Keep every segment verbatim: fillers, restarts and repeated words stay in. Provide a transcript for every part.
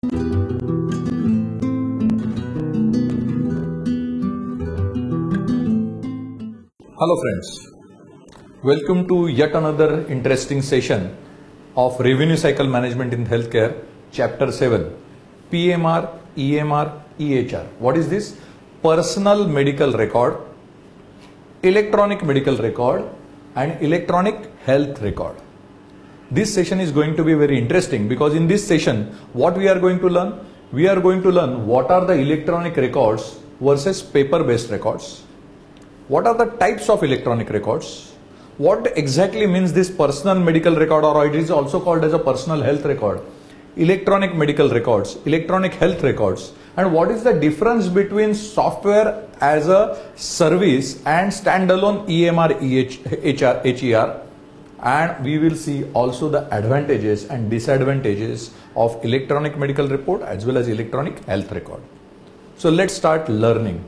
Hello friends, welcome to yet another interesting session of Revenue Cycle Management in Healthcare, Chapter seven, P M R, E M R, E H R. What is this? Personal Medical Record, Electronic Medical Record and Electronic Health Record. This session is going to be very interesting because in this session, what we are going to learn? We are going to learn what are the electronic records versus paper-based records. What are the types of electronic records? What exactly means this personal medical record, or it is also called as a personal health record, electronic medical records, electronic health records, and what is the difference between software as a service and standalone E M R, H R, H E R, and we will see also the advantages and disadvantages of electronic medical report as well as electronic health record. So let's start learning.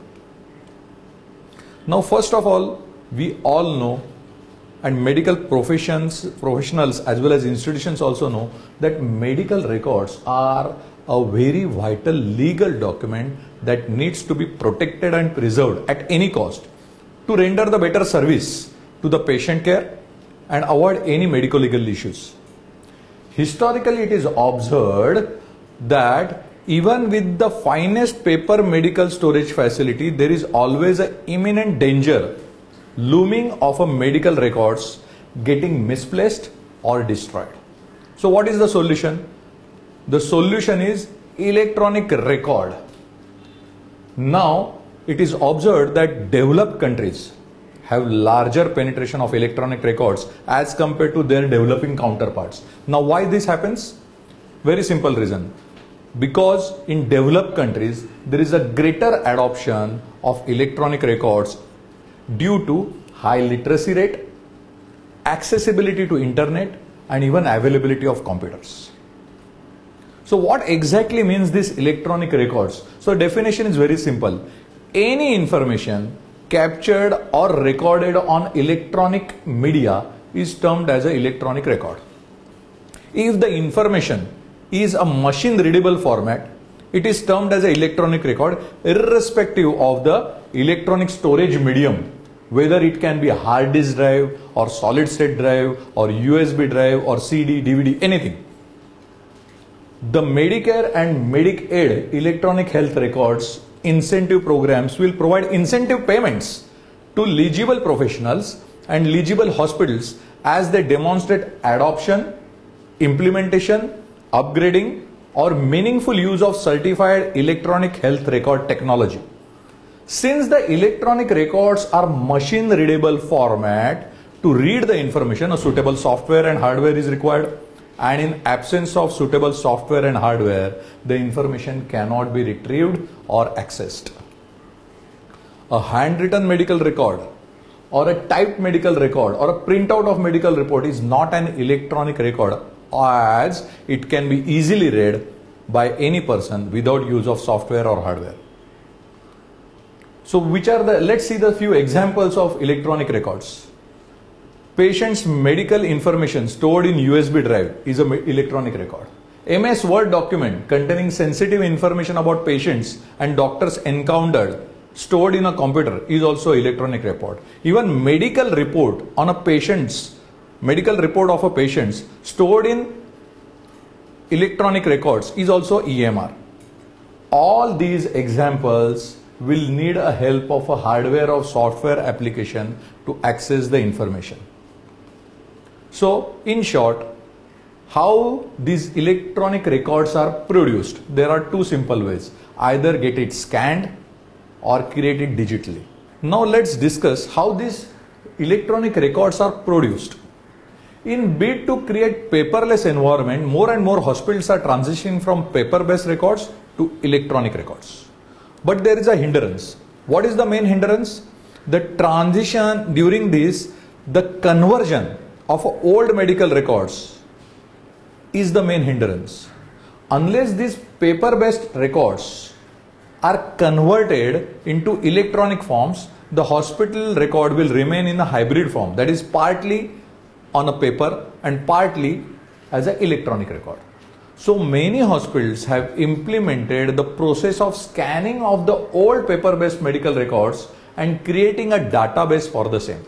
Now, first of all, we all know, and medical professions, professionals as well as institutions also know, that medical records are a very vital legal document that needs to be protected and preserved at any cost to render the better service to the patient care and avoid any medical legal issues. Historically, it is observed that even with the finest paper medical storage facility, there is always an imminent danger looming of a medical records getting misplaced or destroyed. So what is the solution? The solution is electronic record. Now it is observed that developed countries have larger penetration of electronic records as compared to their developing counterparts. Now why this happens? Very simple reason. Because in developed countries, there is a greater adoption of electronic records due to high literacy rate, accessibility to internet, and even availability of computers. So what exactly means this electronic records? So definition is very simple. Any information captured or recorded on electronic media is termed as an electronic record. If the information is a machine readable format, it is termed as an electronic record irrespective of the electronic storage medium, whether it can be a hard disk drive or solid state drive or U S B drive or C D, D V D, anything. The Medicare and Medicaid electronic health records incentive programs will provide incentive payments to eligible professionals and eligible hospitals as they demonstrate adoption, implementation, upgrading or meaningful use of certified electronic health record technology. Since the electronic records are machine readable format, to read the information a suitable software and hardware is required, and in absence of suitable software and hardware, the information cannot be retrieved or accessed. A handwritten medical record or a typed medical record or a printout of medical report is not an electronic record, as it can be easily read by any person without use of software or hardware. So which are the, let's see the few examples of electronic records. Patient's medical information stored in U S B drive is an electronic record. M S Word document containing sensitive information about patients and doctors encountered stored in a computer is also electronic report. Even medical report on a patient's medical report of a patient stored in electronic records is also E M R. All these examples will need a help of a hardware or software application to access the information. So in short, how these electronic records are produced? There are two simple ways. Either get it scanned or create it digitally. Now let's discuss how these electronic records are produced. In bid to create paperless environment, more and more hospitals are transitioning from paper-based records to electronic records. But there is a hindrance. What is the main hindrance? The transition during this, the conversion of old medical records is the main hindrance. Unless these paper-based records are converted into electronic forms, the hospital record will remain in a hybrid form, that is partly on a paper and partly as an electronic record. So many hospitals have implemented the process of scanning of the old paper-based medical records and creating a database for the same.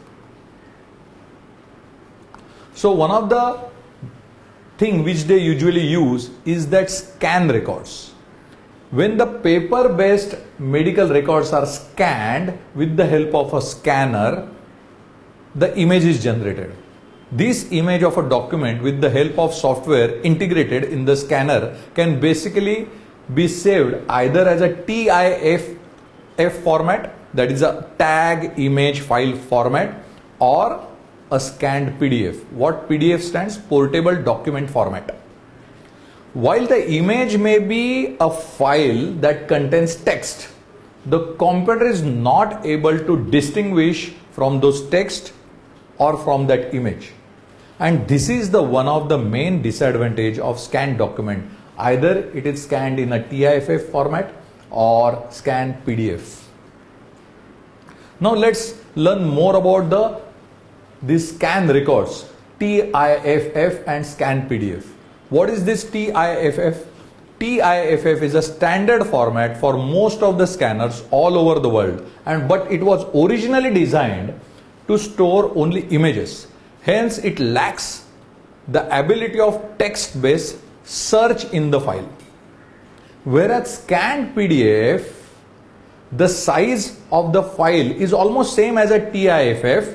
So one of the thing which they usually use is that scan records. When the paper-based medical records are scanned with the help of a scanner, the image is generated. This image of a document with the help of software integrated in the scanner can basically be saved either as a T I F format, that is a tag image file format, or a scanned P D F. What P D F stands? Portable document format. While the image may be a file that contains text, the computer is not able to distinguish from those text or from that image. And this is the one of the main disadvantage of scanned document. Either it is scanned in a T I F format or scanned P D F. Now let's learn more about the these scan records, T I F F and scan P D F. What is this T I F F? T I F F is a standard format for most of the scanners all over the world, and but it was originally designed to store only images. Hence, it lacks the ability of text-based search in the file. Whereas scanned P D F, the size of the file is almost same as a T I F F,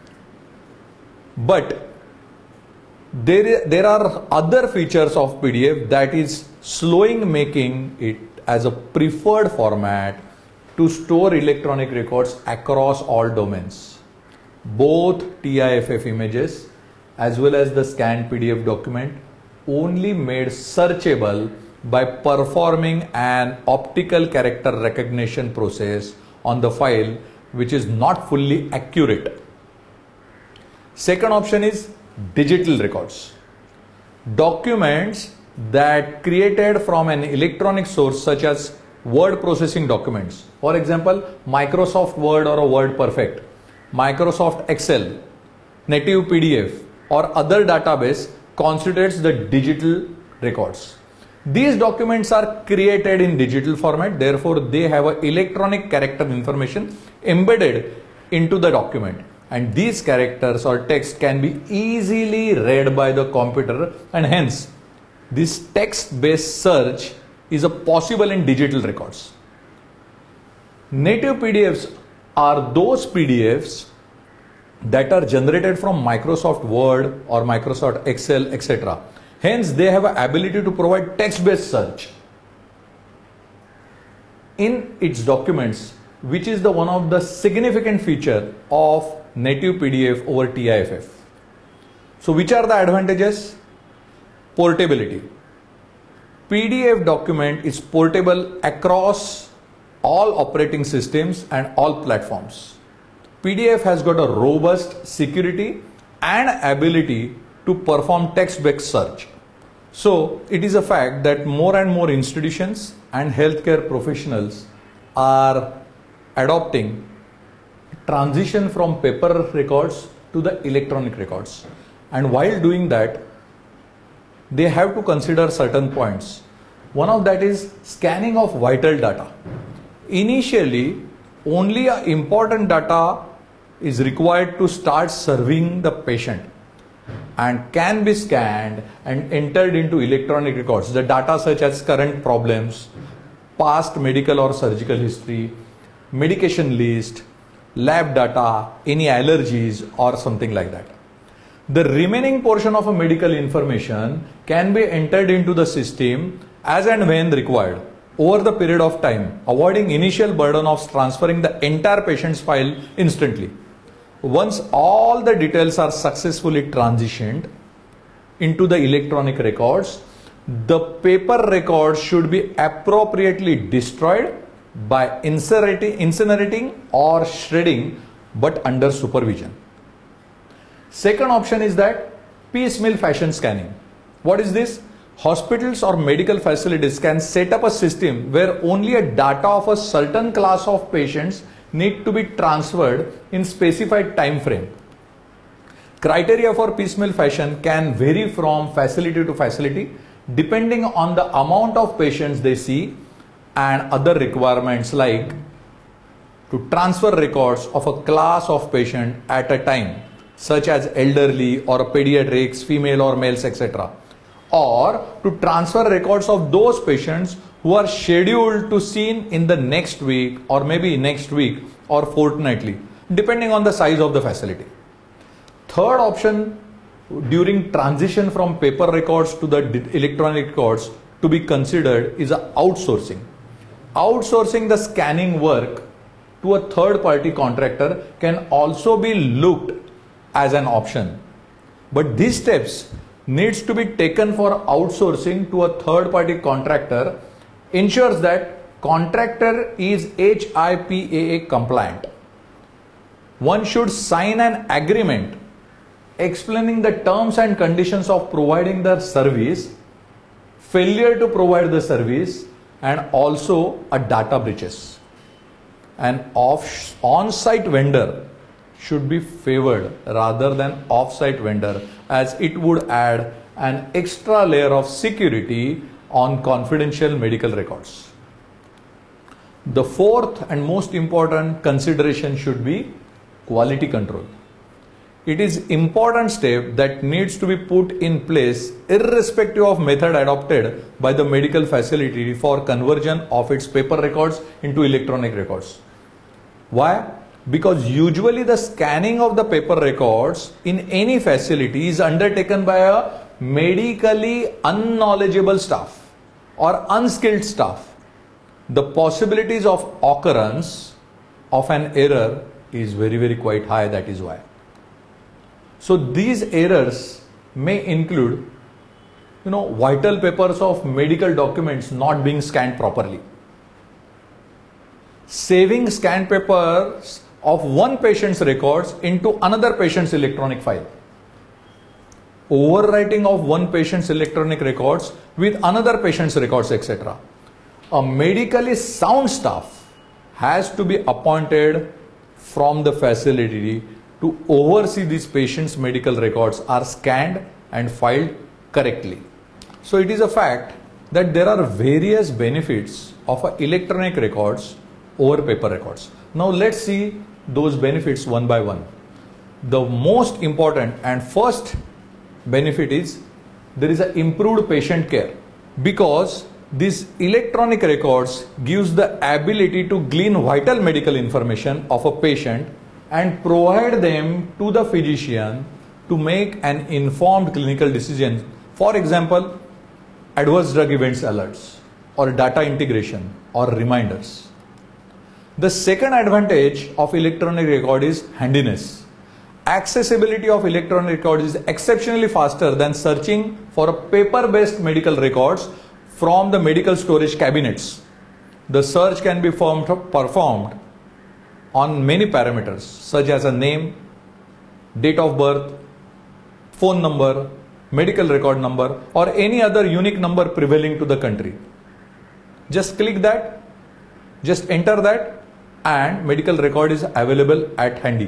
but there, there are other features of P D F that is slowing making it as a preferred format to store electronic records across all domains. Both T I F F images as well as the scanned P D F document only made searchable by performing an optical character recognition process on the file, which is not fully accurate. Second option is digital records. Documents that created from an electronic source such as word processing documents. For example, Microsoft Word or a Word Perfect, Microsoft Excel, native P D F or other database constitutes the digital records. These documents are created in digital format, therefore they have an electronic character information embedded into the document, and these characters or text can be easily read by the computer, and hence this text-based search is a possible in digital records. Native P D Fs are those P D Fs that are generated from Microsoft Word or Microsoft Excel, et cetera. Hence, they have an ability to provide text-based search in its documents, which is the one of the significant feature of native P D F over T I F F. So, which are the advantages? Portability. P D F document is portable across all operating systems and all platforms. P D F has got a robust security and ability to perform text-based search. So it is a fact that more and more institutions and healthcare professionals are adopting transition from paper records to the electronic records. And while doing that, they have to consider certain points. One of that is scanning of vital data. Initially, only important data is required to start serving the patient and can be scanned and entered into electronic records. The data such as current problems, past medical or surgical history, medication list, lab data, any allergies or something like that. The remaining portion of a medical information can be entered into the system as and when required over the period of time, avoiding initial burden of transferring the entire patient's file instantly. Once all the details are successfully transitioned into the electronic records, the paper records should be appropriately destroyed by incinerating, incinerating or shredding, but under supervision. Second option is that piecemeal fashion scanning. What is this? Hospitals or medical facilities can set up a system where only a data of a certain class of patients need to be transferred in specified time frame. Criteria for piecemeal fashion can vary from facility to facility depending on the amount of patients they see and other requirements like to transfer records of a class of patient at a time, such as elderly or pediatrics, female or males, et cetera, or to transfer records of those patients who are scheduled to seen in the next week or maybe next week or fortnightly, depending on the size of the facility. Third option during transition from paper records to the electronic records to be considered is a outsourcing. Outsourcing the scanning work to a third party contractor can also be looked as an option. But these steps needs to be taken for outsourcing to a third party contractor ensures that contractor is H I P A A compliant. One should sign an agreement explaining the terms and conditions of providing the service, failure to provide the service, and also a data breaches. An off on-site vendor should be favored rather than off-site vendor, as it would add an extra layer of security on confidential medical records. The fourth and most important consideration should be quality control. It is important step that needs to be put in place irrespective of method adopted by the medical facility for conversion of its paper records into electronic records. Why? Because usually the scanning of the paper records in any facility is undertaken by a medically unknowledgeable staff or unskilled staff. The possibilities of occurrence of an error is very very quite high. That is why. So these errors may include, you know, vital papers of medical documents not being scanned properly, saving scanned papers of one patient's records into another patient's electronic file, overwriting of one patient's electronic records with another patient's records, et cetera. A medically sound staff has to be appointed from the facility to oversee these patients' medical records are scanned and filed correctly. So it is a fact that there are various benefits of electronic records over paper records. Now let's see those benefits one by one. The most important and first benefit is there is an improved patient care, because these electronic records gives the ability to glean vital medical information of a patient and provide them to the physician to make an informed clinical decision. For example, adverse drug events alerts or data integration or reminders. The second advantage of electronic record is handiness. Accessibility of electronic record is exceptionally faster than searching for a paper-based medical records from the medical storage cabinets. The search can be performed on many parameters such as a name, date of birth, phone number, medical record number, or any other unique number prevailing to the country. Just click that, just enter that, and medical record is available at handy.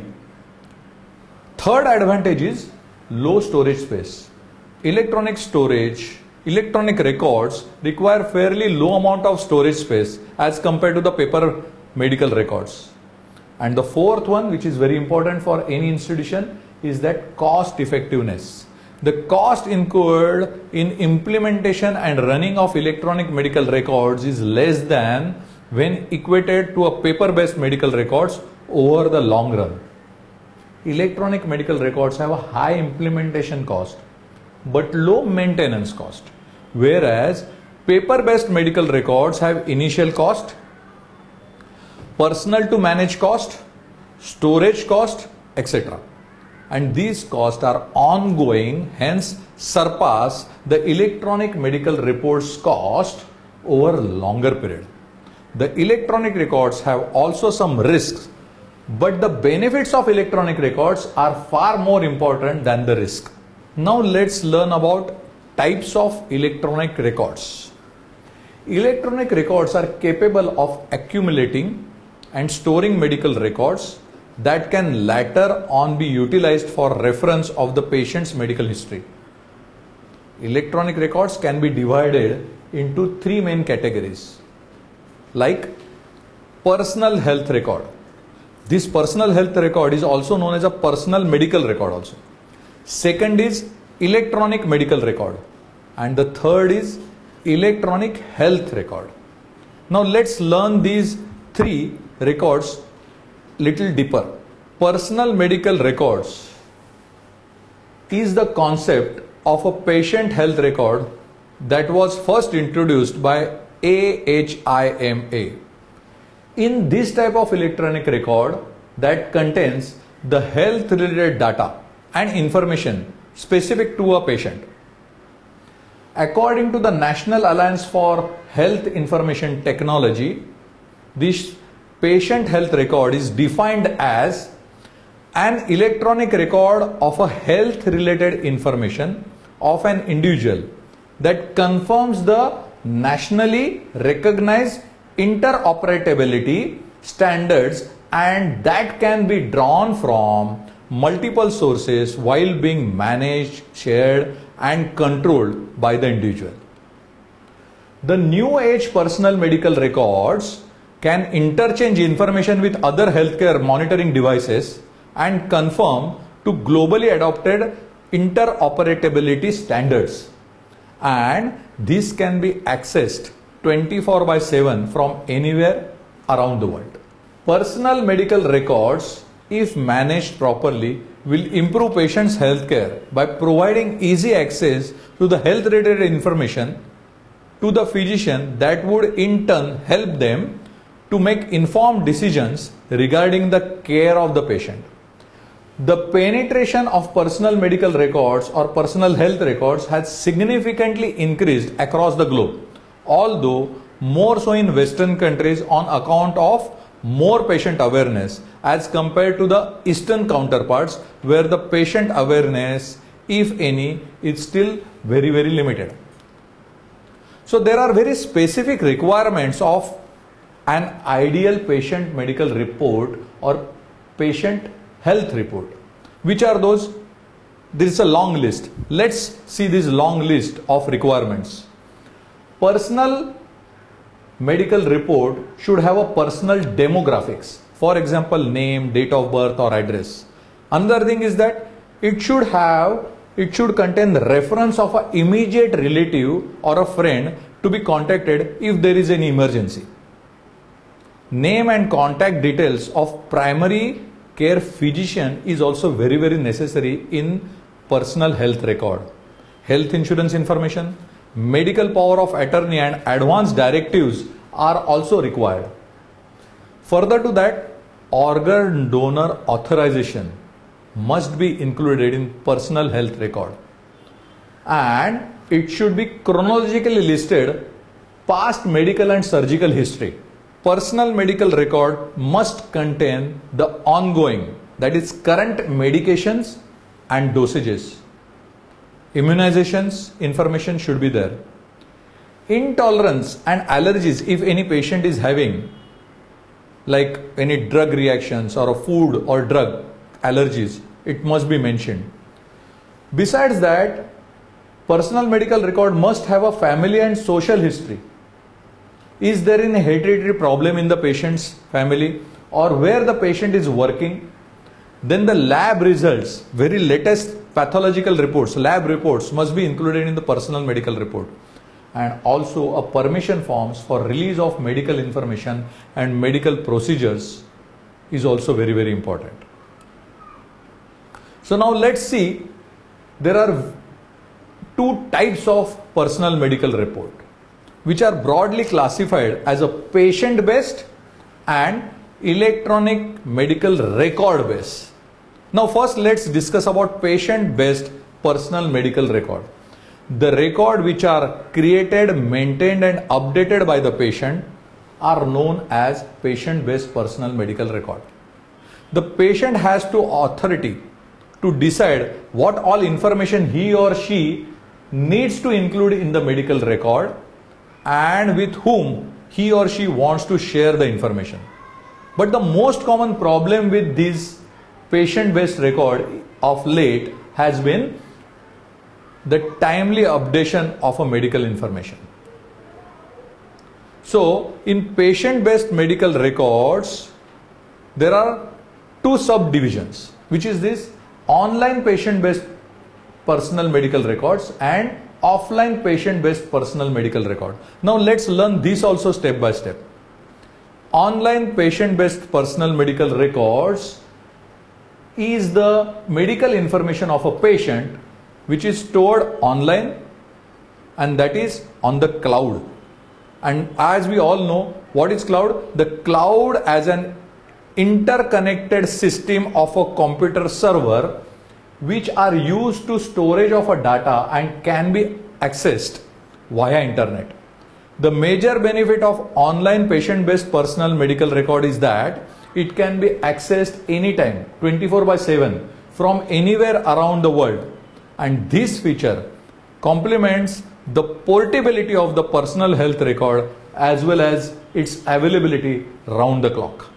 Third advantage is low storage space. Electronic storage, electronic records require fairly low amount of storage space as compared to the paper medical records. And the fourth one, which is very important for any institution, is that cost effectiveness. The cost incurred in implementation and running of electronic medical records is less than when equated to a paper-based medical records over the long run. Electronic medical records have a high implementation cost but low maintenance cost, whereas paper-based medical records have initial cost, personnel to manage cost, storage cost, et cetera. And these costs are ongoing, hence surpass the electronic medical reports cost over a longer period. The electronic records have also some risks, but the benefits of electronic records are far more important than the risk. Now let's learn about types of electronic records. Electronic records are capable of accumulating and storing medical records that can later on be utilized for reference of the patient's medical history. electronic records can be divided into three main categories, like personal health record. This personal health record is also known as a personal medical record also. Second is electronic medical record, and the third is electronic health record. Now let's learn these three records little deeper. Personal medical records is the concept of a patient health record that was first introduced by A H I M A. In this type of electronic record that contains the health related data and information specific to a patient. According to the National Alliance for Health Information Technology, this patient health record is defined as an electronic record of a health related information of an individual that confirms the nationally recognized interoperability standards and that can be drawn from multiple sources while being managed, shared and controlled by the individual. The new age personal medical records can interchange information with other healthcare monitoring devices and conform to globally adopted interoperability standards, and this can be accessed twenty-four by seven from anywhere around the world. Personal medical records, if managed properly, will improve patients' healthcare by providing easy access to the health related information to the physician that would in turn help them to make informed decisions regarding the care of the patient. The penetration of personal medical records or personal health records has significantly increased across the globe, although more so in Western countries on account of more patient awareness as compared to the Eastern counterparts where the patient awareness, if any, is still very very limited. So there are very specific requirements of an ideal patient medical report or patient health report. Which are those? There is a long list. Let's see this long list of requirements. Personal medical report should have a personal demographics. For example, name, date of birth or address. Another thing is that it should have, it should contain the reference of an immediate relative or a friend to be contacted if there is any emergency. Name and contact details of primary care physician is also very very necessary in personal health record. Health insurance information, medical power of attorney and advance directives are also required. Further to that, organ donor authorization must be included in personal health record, and it should be chronologically listed past medical and surgical history. Personal medical record must contain the ongoing, that is current medications and dosages. Immunizations information should be there. Intolerance and allergies, if any patient is having, like any drug reactions or a food or drug allergies, it must be mentioned. Besides that, personal medical record must have a family and social history. Is there any hereditary problem in the patient's family or where the patient is working? Then the lab results, very latest pathological reports, lab reports must be included in the personal medical report. And also a permission forms for release of medical information and medical procedures is also very very important. So now let's see, there are two types of personal medical report which are broadly classified as a patient based and electronic medical record based. Now first let's discuss about patient based personal medical record. The record which are created, maintained and updated by the patient are known as patient based personal medical record. The patient has to authority to decide what all information he or she needs to include in the medical record and with whom he or she wants to share the information. But the most common problem with this patient based record of late has been the timely updation of a medical information. So in patient-based medical records, there are two subdivisions, which is this online patient-based personal medical records and offline patient-based personal medical record. Now let's learn this also step by step. Online patient-based personal medical records is the medical information of a patient which is stored online, and that is on the cloud. And as we all know, what is cloud? The cloud as an interconnected system of a computer server which are used to storage of a data and can be accessed via internet. The major benefit of online patient-based personal medical record is that it can be accessed anytime, twenty-four by seven, from anywhere around the world. And this feature complements the portability of the personal health record as well as its availability round the clock.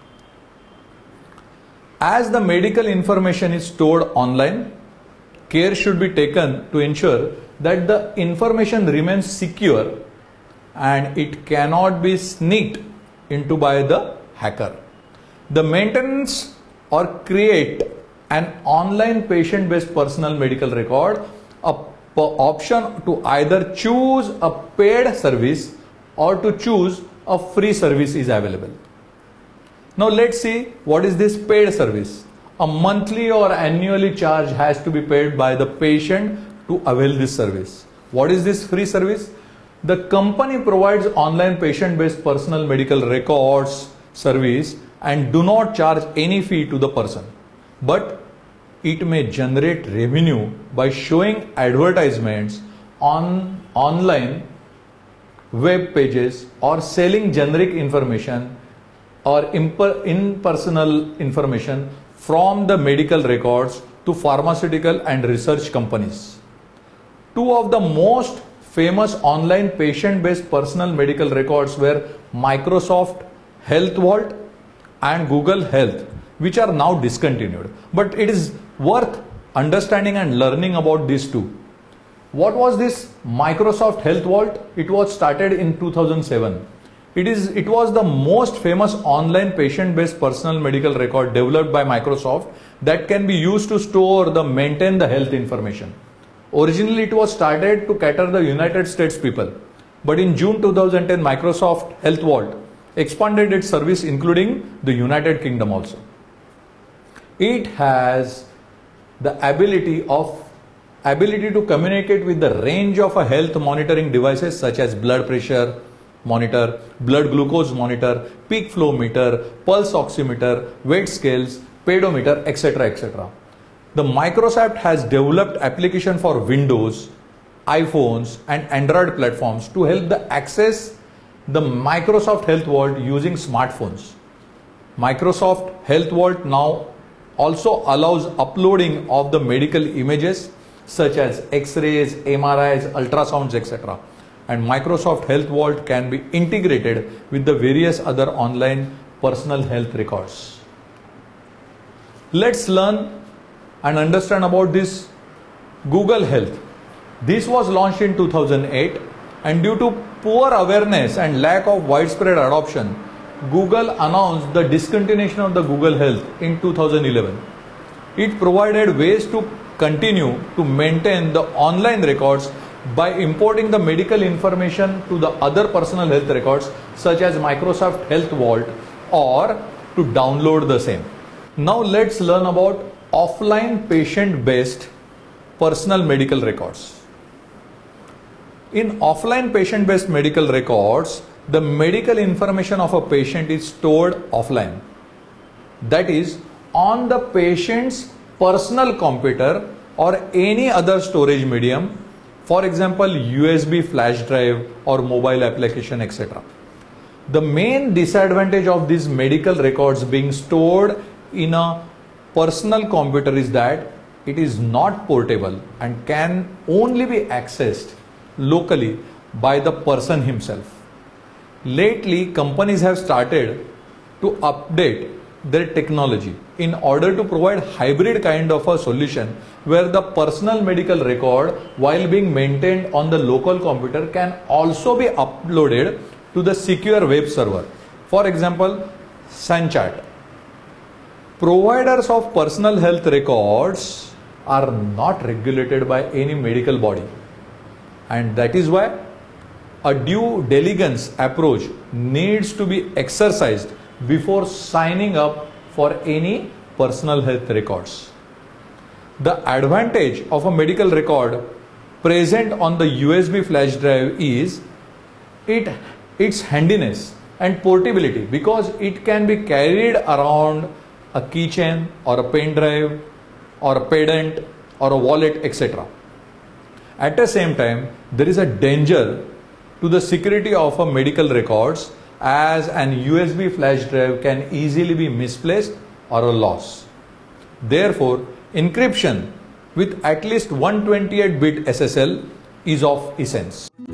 As the medical information is stored online, care should be taken to ensure that the information remains secure and it cannot be sneaked into by the hacker. The maintenance or create an online patient-based personal medical record, a option to either choose a paid service or to choose a free service is available. Now let's see what is this paid service. A monthly or annually charge has to be paid by the patient to avail this service. What is this free service? The company provides online patient-based personal medical records service and do not charge any fee to the person. But it may generate revenue by showing advertisements on online web pages or selling generic information or impersonal information from the medical records to pharmaceutical and research companies. Two of the most famous online patient-based personal medical records were Microsoft Health Vault and Google Health, which are now discontinued. But it is worth understanding and learning about these two. What was this Microsoft Health Vault? It was started in two thousand seven. It is, it was the most famous online patient-based personal medical record developed by Microsoft that can be used to store the maintain the health information. Originally, it was started to cater the United States people, but in June two thousand ten, Microsoft Health Vault expanded its service, including the United Kingdom also. It has the ability of ability to communicate with the range of a health monitoring devices such as blood pressure monitor, blood glucose monitor, peak flow meter, pulse oximeter, weight scales, pedometer, et cetera, et cetera. The Microsoft has developed application for Windows, iPhones and Android platforms to help the access the Microsoft Health Vault using smartphones. Microsoft Health Vault now also allows uploading of the medical images such as X-rays, M R Is, ultrasounds, et cetera. And Microsoft Health Vault can be integrated with the various other online personal health records. Let's learn and understand about this Google Health. This was launched in two thousand eight, and due to poor awareness and lack of widespread adoption, Google announced the discontinuation of the Google Health in two thousand eleven. It provided ways to continue to maintain the online records by importing the medical information to the other personal health records such as Microsoft Health Vault or to download the same. Now let's learn about offline patient-based personal medical records. In offline patient-based medical records, the medical information of a patient is stored offline. That is, on the patient's personal computer or any other storage medium, for example, U S B flash drive or mobile application, et cetera. The main disadvantage of these medical records being stored in a personal computer is that it is not portable and can only be accessed locally by the person himself. Lately, companies have started to update their technology in order to provide hybrid kind of a solution where the personal medical record, while being maintained on the local computer, can also be uploaded to the secure web server. For example, Sanchat. Providers of personal health records are not regulated by any medical body, and that is why a due diligence approach needs to be exercised before signing up for any personal health records. The advantage of a medical record present on the U S B flash drive is it, its handiness and portability, because it can be carried around a keychain or a pen drive or a pendant or a wallet, et cetera. At the same time, there is a danger to the security of a medical records, as an U S B flash drive can easily be misplaced or lost. Therefore, encryption with at least one twenty-eight bit S S L is of essence.